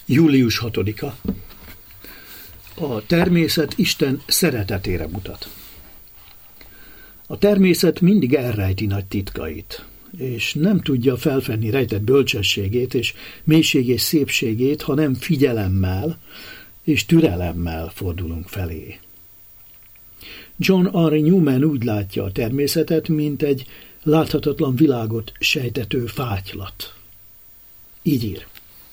Július 6-a. A természet Isten szeretetére mutat. A természet mindig elrejti nagy titkait, és nem tudja felfedni rejtett bölcsességét és mélységés szépségét, ha nem figyelemmel és türelemmel fordulunk felé. John R. Newman úgy látja a természetet, mint egy láthatatlan világot sejtető fátylat. Így ír.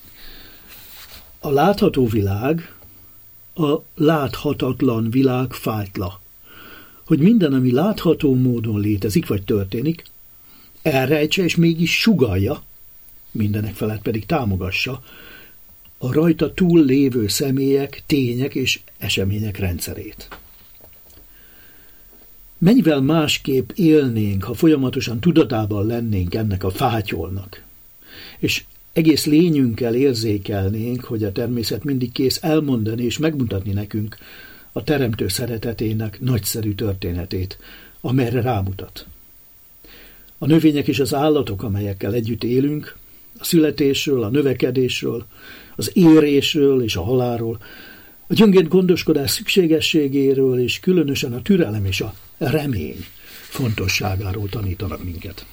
A látható világ a láthatatlan világ fátyla, hogy minden, ami látható módon létezik vagy történik, elrejtse és mégis sugallja, mindenek felett pedig támogassa a rajta túl lévő személyek, tények és események rendszerét. Mennyivel másképp élnénk, ha folyamatosan tudatában lennénk ennek a fátyolnak, és egész lényünkkel érzékelnénk, hogy a természet mindig kész elmondani és megmutatni nekünk a Teremtő szeretetének nagyszerű történetét, amelyre rámutat. A növények és az állatok, amelyekkel együtt élünk, a születésről, a növekedésről, az érésről és a halálról, a gyöngéd gondoskodás szükségességéről és különösen a türelem és a remény fontosságáról tanítanak minket.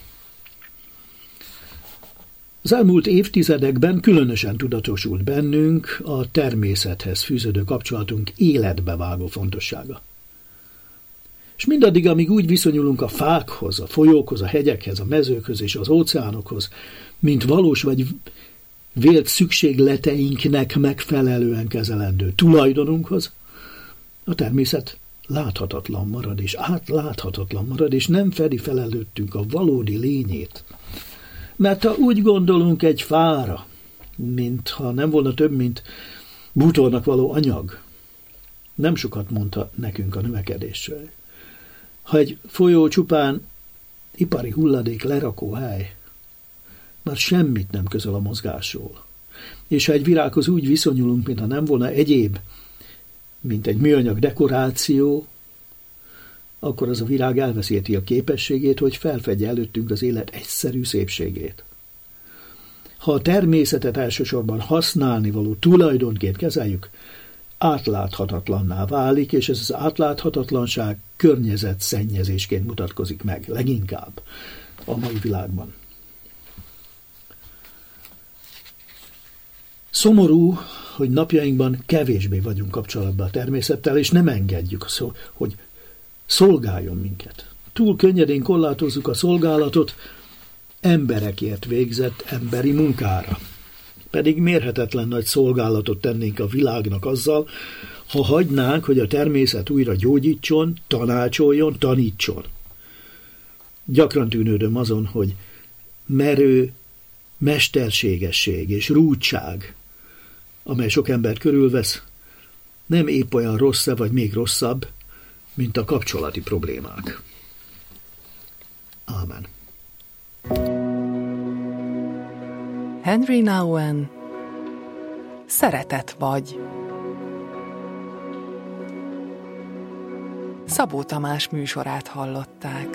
Az elmúlt évtizedekben különösen tudatosult bennünk a természethez fűződő kapcsolatunk életbevágó fontossága. És mindaddig, amíg úgy viszonyulunk a fákhoz, a folyókhoz, a hegyekhez, a mezőkhöz és az óceánokhoz, mint valós vagy vélt szükségleteinknek megfelelően kezelendő tulajdonunkhoz, a természet láthatatlan marad és átláthatatlan marad, és nem fedi fel előttünk a valódi lényét. Mert ha úgy gondolunk egy fára, mintha nem volna több, mint bútornak való anyag, nem sokat mondta nekünk a növekedésről. Ha egy folyó csupán ipari hulladék lerakóhely, már semmit nem közöl a mozgásról. És ha egy virághoz úgy viszonyulunk, mintha nem volna egyéb, mint egy műanyag dekoráció, akkor az a virág elveszíti a képességét, hogy felfedje előttünk az élet egyszerű szépségét. Ha a természetet elsősorban használnivaló tulajdonként kezeljük, átláthatatlanná válik, és ez az átláthatatlanság környezetszennyezésként mutatkozik meg, leginkább a mai világban. Szomorú, hogy napjainkban kevésbé vagyunk kapcsolatban a természettel, és nem engedjük, hogy szolgáljon minket. Túl könnyedén korlátozzuk a szolgálatot emberekért végzett emberi munkára. Pedig mérhetetlen nagy szolgálatot tennénk a világnak azzal, ha hagynánk, hogy a természet újra gyógyítson, tanácsoljon, tanítson. Gyakran tűnődöm azon, hogy merő mesterségesség és rúdság, amely sok embert körülvesz, nem épp olyan rossz vagy még rosszabb, mint a kapcsolati problémák. Ámen. Henry Nouwen, Szeretet vagy. Szabó Tamás műsorát hallották.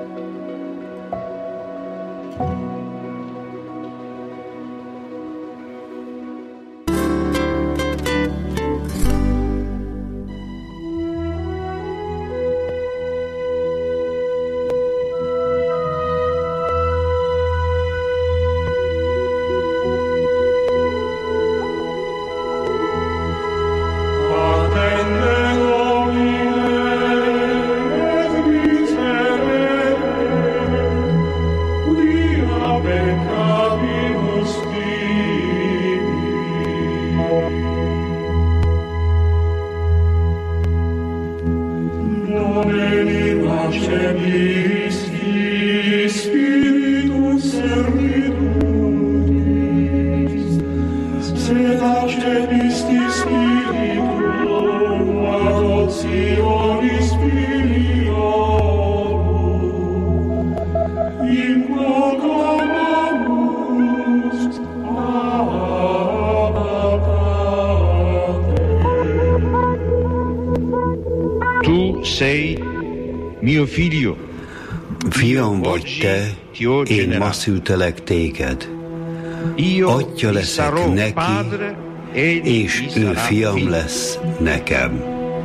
Fiam vagy te, én ma szültelek téged. Atya leszek neki, és ő fiam lesz nekem.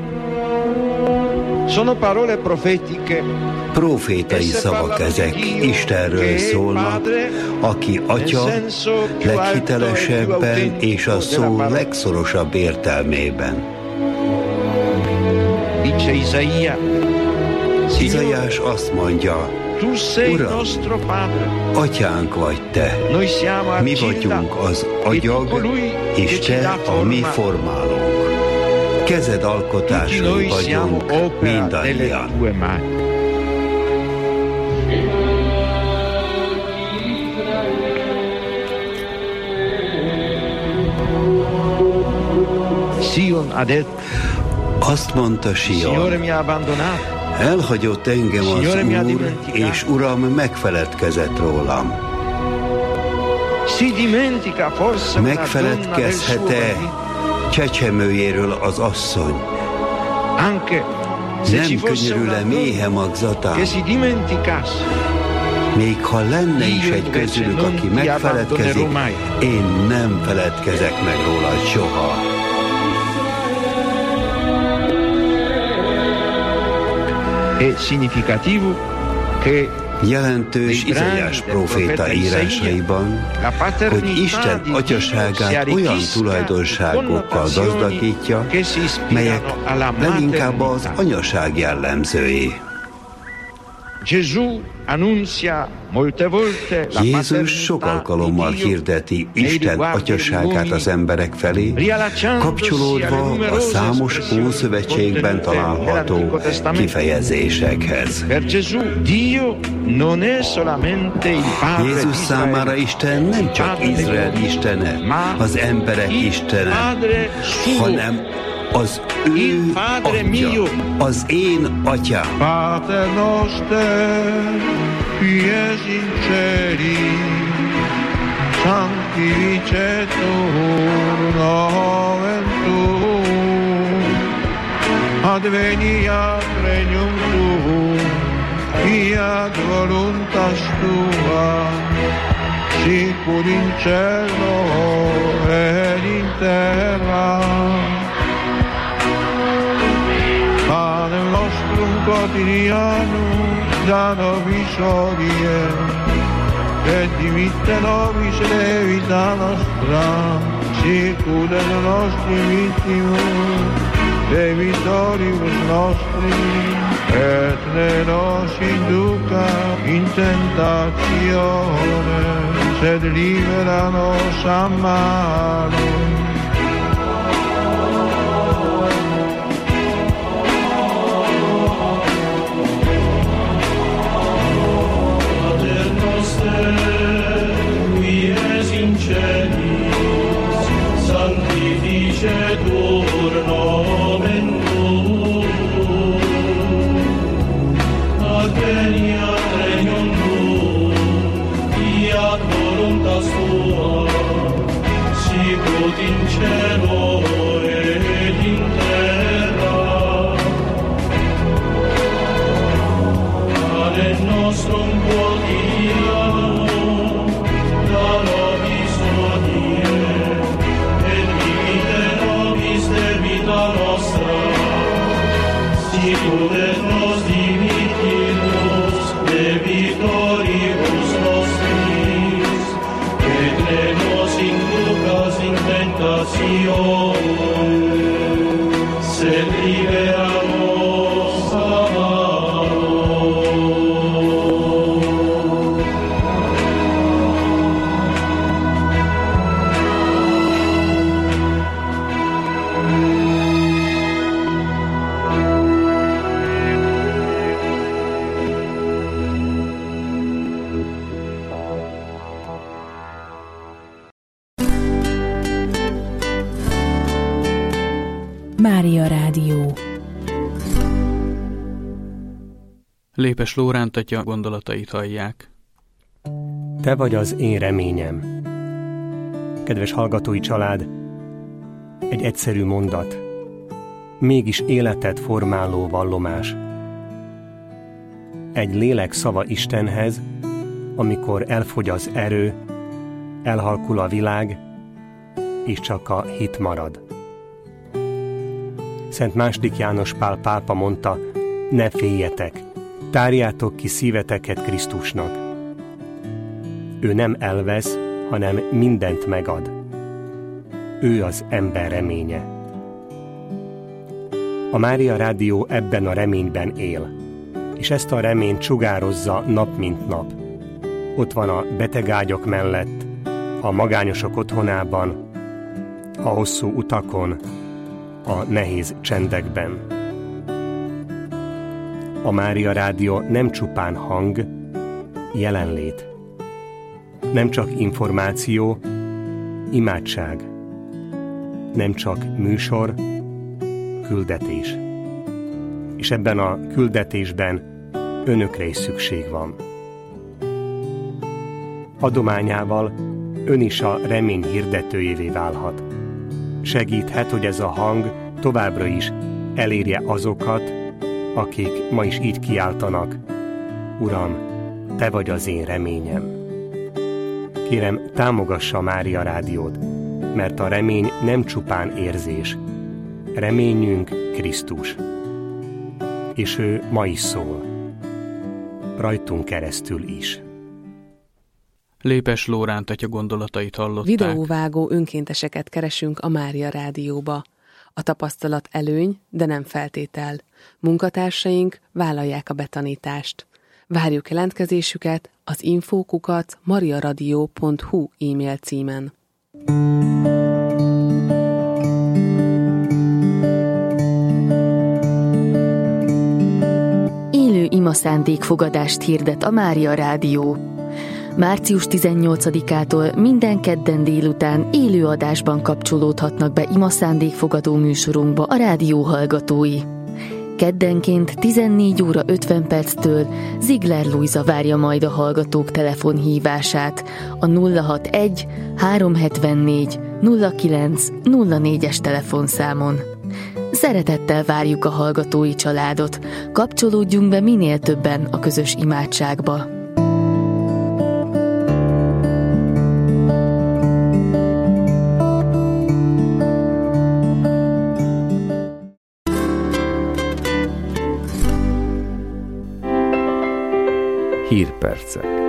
Profétai szavak ezek, Istenről szólnak, aki Atya leghitelesebben és a szó legszorosabb értelmében. Izaiás azt mondja, Uram, Atyánk vagy Te, mi vagyunk az agyag, és Te a mi formálónk. Kezed alkotásai vagyunk mindannyian. Azt mondta Sion, elhagyott engem az Úr, és Uram megfeledkezett rólam. Megfeledkezhet-e csecsemőjéről az asszony? Nem könyörül-e méhe magzatán? Még ha lenne is egy közülük, aki megfeledkezik, én nem feledkezek meg róla soha. Jelentős Izaiás próféta írásaiban, hogy Isten atyaságát olyan tulajdonságokkal gazdagítja, melyek leginkább az anyaság jellemzői. Jézus sok alkalommal hirdeti Isten atyaságát az emberek felé, kapcsolódva a számos Ószövetségben található kifejezésekhez. Jézus számára Isten nem csak Izrael istene, az emberek istene, hanem az ő Atya, az én Atyám. Pater noster, qui es in celi, sanctificetur nomen tuum, adveniat regnum tuum, fiat voluntas tua, sicur in cielo et in terra. Panem nostrum quotidianum da nobis hodie, et dimitte nobis debita nostra, sicut et nostri vittimus debitoribus nostris, et ne nos induca in tentatione, sed libera nos a malo. Sanctificetur nomen tuum, adveniat regnum tuum, fiat voluntas tua, sicut in cielo et in terra. Panem nostrum quotidianum da nobis hodie, et dimitte nobis debita nostra, sicut et nos dimittimus debitoribus nostris, et ne nos inducas in tentatione, sed libera nos a malo. Mária Rádió. Lépes Lóránt atya gondolatait hallják. Te vagy az én reményem. Kedves hallgatói család, egy egyszerű mondat, mégis életet formáló vallomás. Egy lélek szava Istenhez, amikor elfogy az erő, elhalkul a világ, és csak a hit marad. Szent II. János Pál pápa mondta, ne féljetek, tárjátok ki szíveteket Krisztusnak. Ő nem elvesz, hanem mindent megad. Ő az ember reménye. A Mária Rádió ebben a reményben él, és ezt a reményt sugározza nap mint nap. Ott van a betegágyak mellett, a magányosok otthonában, a hosszú utakon, a nehéz csendekben. A Mária Rádió nem csupán hang, jelenlét. Nem csak információ, imádság. Nem csak műsor, küldetés. És ebben a küldetésben önökre is szükség van. Adományával ön is a remény hirdetőjévé válhat. Segíthet, hogy ez a hang továbbra is elérje azokat, akik ma is így kiáltanak, Uram, Te vagy az én reményem. Kérem, támogassa a Mária Rádiót, mert a remény nem csupán érzés. Reményünk Krisztus. És ő ma is szól. Rajtunk keresztül is. Lépes Lóránt atya gondolatait hallották. Videóvágó önkénteseket keresünk a Mária Rádióba. A tapasztalat előny, de nem feltétel. Munkatársaink vállalják a betanítást. Várjuk jelentkezésüket az info@mariaradio.hu e-mail címen. Élő imaszándékfogadást hirdet a Mária Rádió. Március 18-ától minden kedden délután élő adásban kapcsolódhatnak be imaszándékfogadó műsorunkba a rádió hallgatói. Keddenként 14 óra 50 perctől Ziegler Lujza várja majd a hallgatók telefonhívását a 061 374 09 04-es telefonszámon. Szeretettel várjuk a hallgatói családot, kapcsolódjunk be minél többen a közös imádságba. Hírpercek.